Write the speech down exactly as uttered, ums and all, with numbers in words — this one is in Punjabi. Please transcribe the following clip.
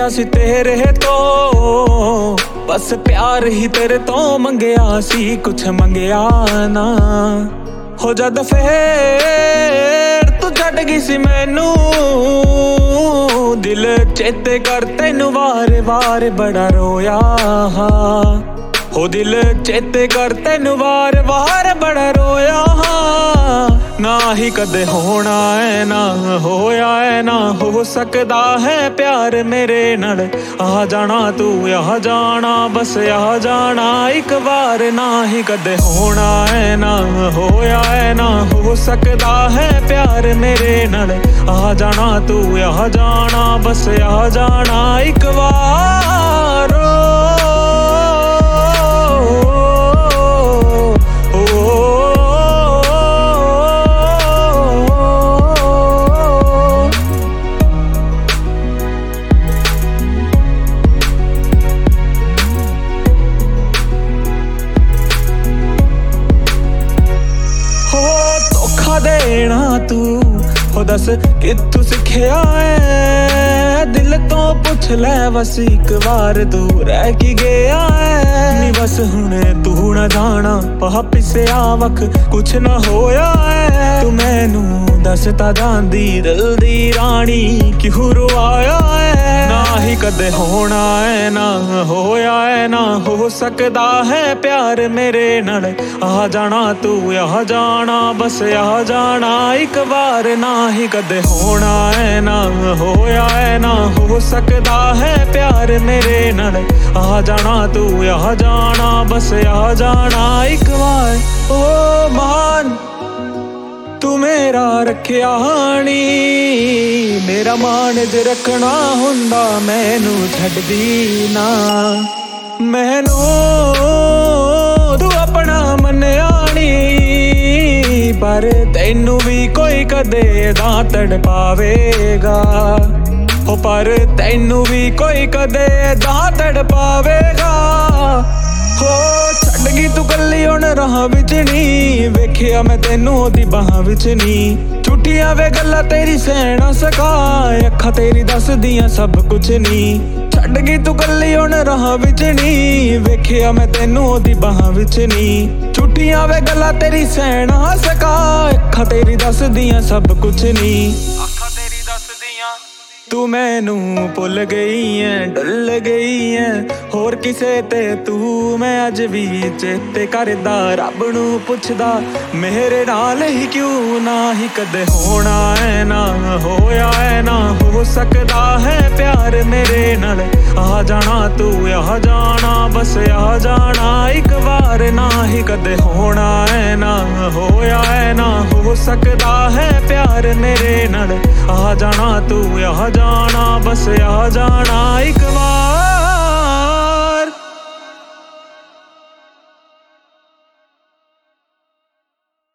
ਮੰਗਿਆ ਸੀ ਤੇਰੇ ਤੋਂ, ਬਸ ਪਿਆਰ ਹੀ ਤੇਰੇ ਤੋਂ ਮੰਗਿਆ ਸੀ, ਕੁਛ ਮੰਗਿਆ ਨਾ। ਹੋ ਜਦ ਫੇਰ ਤੂੰ ਛੱਡ ਗਈ ਸੀ ਮੈਨੂੰ, ਦਿਲ ਚੇਤੇ ਕਰ ਤੈਨੂੰ ਵਾਰ ਵਾਰ ਬੜਾ ਰੋਇਆ। ਹੋ ਦਿਲ ਚੇਤੇ ਕਰ ਤੈਨੂੰ ਵਾਰ ਵਾਰ ਬੜਾ ਰੋਇਆ। ਨਾ ਹੀ ਕਦੇ ਹੋਣਾ ਐ ਨਾ ਹੋਇਆ ਐ, ਨਾ ਹੋ ਸਕਦਾ ਹੈ ਪਿਆਰ ਮੇਰੇ ਨਾਲ। ਆ ਜਾਣਾ ਤੂੰ ਆ ਜਾਣਾ, ਬਸ ਆ ਜਾਣਾ ਇੱਕ ਵਾਰ। ਨਾ ਹੀ ਕਦੇ ਹੋਣਾ ਐ ਨਾ ਹੋਇਆ ਐ, ਨਾ ਹੋ ਸਕਦਾ ਹੈ ਪਿਆਰ ਮੇਰੇ ਨਾਲ। ਆ ਜਾਣਾ ਤੂੰ ਆ ਜਾਣਾ, ਬਸ ਆ ਜਾਣਾ ਇੱਕ ਵਾਰ। ਦੇਣਾ ਤੂੰ ਹੋ ਦੱਸ ਕਿੱਥੋਂ ਸਿੱਖਿਆ ਐ, ਦਿਲ ਤੋਂ ਪੁੱਛ ਲੈ ਬਸ ਇੱਕ ਵਾਰ ਤੂੰ ਰਹਿ ਕੀ ਗਿਆ ਐ। ਨੀ ਬਸ ਹੁਣ ਤੂੰ ਨਾ ਜਾਣਾ ਵਾਪਿਸਿਆ ਵਖ ਕੁਛ ਨਾ ਹੋਇਆ ਐ। ਤੂੰ ਮੈਨੂੰ ਦੱਸ ਤਾਂ ਜਾਂਦੀ ਦਿਲ ਦੀ ਰਾਣੀ ਕਿਉਂ ਰੁਆਇਆ ਐ। ਨਾ ਹੀ ਕਦੇ ਹੋਣਾ ਐ ਨਾ ਹੋਇਆ ਐ, ਨਾ ਹੋ ਸਕਦਾ ਹੈ ਪਿਆਰ ਮੇਰੇ ਨਾਲ। ਆ ਜਾਣਾ ਤੂੰ ਆ ਜਾਣਾ, ਬਸ ਆ ਜਾਣਾ ਇੱਕ ਵਾਰ। ਨਾ ਹੀ ਕਦੇ ਹੋਣਾ ਐ ਨਾ ਹੋਇਆ ਐ, ਨਾ ਹੋ ਸਕਦਾ ਹੈ ਪਿਆਰ ਮੇਰੇ ਨਾਲ। ਆ ਜਾਣਾ ਤੂੰ ਆ ਜਾਣਾ, ਬਸ ਆ ਜਾਣਾ ਇੱਕ ਵਾਰ। ਓ ਮਾਨ ਤੂੰ ਮੇਰਾ ਰੱਖਿਆ ਨੀ, ਮੇਰਾ ਮਾਨ ਜੇ ਰੱਖਣਾ ਹੁੰਦਾ ਮੈਨੂੰ ਛੱਡਦੀ ਨਾ। ਮੈਨੂੰ ਤੂੰ ਆਪਣਾ ਮੰਨਿਆ ਨੀ, ਪਰ ਤੈਨੂੰ ਵੀ ਕੋਈ ਕਦੇ ਨਾ ਤੜ ਪਾਵੇਗਾ। ਹੋ ਪਰ ਤੈਨੂੰ ਵੀ ਕੋਈ ਕਦੇ ਨਾ ਤੜ ਪਾਵੇਗਾ। ਹੋ ਛੱਡ ਗਈ ਤੂੰ ਕੱਲੀ ਹੁਣ ਰਾਹਾਂ ਵਿੱਚ ਨੀ, ਵੇਖਿਆ ਮੈਂ ਤੈਨੂੰ ਉਹਦੀ ਬਾਹਾਂ ਵਿੱਚ ਨੀ। ਝੂਠੀਆਂ ਵੇ ਗੱਲਾਂ ਤੇਰੀ ਸਹਿ ਨਾ ਸਕਾ, ਅੱਖਾਂ ਤੇਰੀ ਦੱਸਦੀਆਂ ਸਭ ਕੁਛ ਨੀ। ਛੱਡ ਗਈ ਤੂੰ ਕੱਲੀ ਹੁਣ ਰਾਹਾਂ ਵਿੱਚ ਨੀ, ਵੇਖਿਆ ਮੈਂ ਤੈਨੂੰ ਉਹਦੀ ਬਾਹਾਂ ਵਿੱਚ ਨੀ। ਝੂਠੀਆਂ ਵੇ ਗੱਲਾਂ ਤੇਰੀ ਸਹਿ ਨਾ ਸਕਾ, ਅੱਖਾਂ ਤੇਰੀ ਦੱਸਦੀਆਂ ਸਭ ਕੁਛ ਨੀ। ਤੂੰ ਮੈਨੂੰ ਭੁੱਲ ਗਈ ਐ ਡੁੱਲ ਗਈ ਐ, ਹੋਰ ਕਿਸੇ ਤੇ ਤੂੰ ਮੈਂ ਅੱਜ ਵੀ ਚੇਤੇ ਕਰਦਾ। ਰੱਬ ਨੂੰ ਪੁੱਛਦਾ ਮੇਰੇ ਨਾਲ ਹੀ ਕਿਉਂ ਨਾ ਹੀ ਕਦੇ ਹੋਣਾ ਐ ਨਾ ਹੋਇਆ ਐ, ਨਾ ਹੋ ਸਕਦਾ ਹੈ ਪਿਆਰ ਮੇਰੇ ਨਾਲ। ਆ ਜਾਣਾ ਤੂੰ ਆ ਜਾਣਾ, ਬਸ ਆ ਜਾਣਾ ਇੱਕ ਵਾਰ। ਨਾ ਹੀ ਕਦੇ ਹੋਣਾ ਐ ਨਾ ਹੋਇਆ ਐ, ਨਾ ਹੋ ਸਕਦਾ ਹੈ ਪਿਆਰ ਮੇਰੇ ਨਾਲ। ਆ ਜਾਣਾ ਤੂੰ ਆ ਜਾਣਾ, ਬਸ ਆ ਜਾਣਾ ਇੱਕ ਵਾਰ।